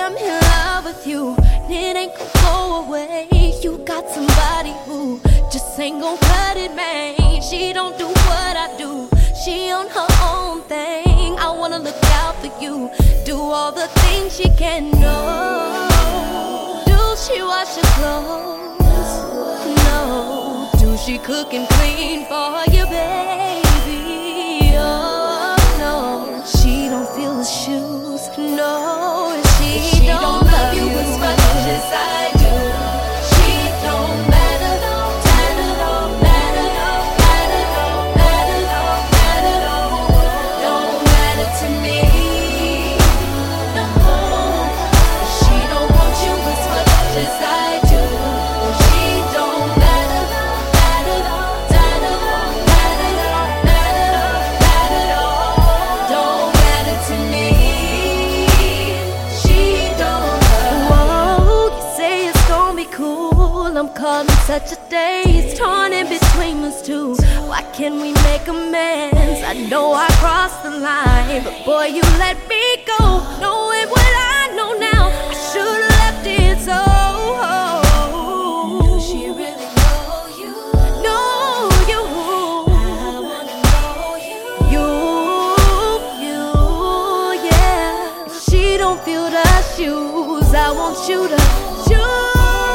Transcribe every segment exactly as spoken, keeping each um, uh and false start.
I'm in love with you, and it ain't gonna go away. You got somebody who just ain't gon' cut it, man. She don't do what I do, she on her own thing. I wanna look out for you, do all the things she can know. Do she wash her clothes? No. Do she cook and clean for you, baby? Oh no. She don't feel the shoes, no. She, she don't, don't love you as much as I do. She don't matter, don't matter, don't matter, don't matter, don't matter, don't matter, don't, don't matter to me. No, she don't want you as much as I do. She don't matter, matter, matter, matter, matter, matter, don't matter to me. She don't love. Whoa, you say it's gonna be cool. I'm caught in such a daze, torn in between us two. Why can't we make amends? I know I crossed the line, but boy, you let me go. Knowing what I know now, I should've left it so. Does she really know you? Know you. I wanna know you. You, you, yeah. She don't feel the shoes I want you to choose.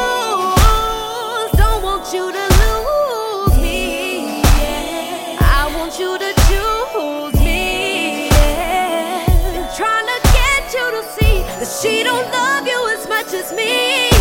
Don't want you to lose me, yeah. I want you to choose me, yeah. Been trying to get you to see that she don't love you as much as me.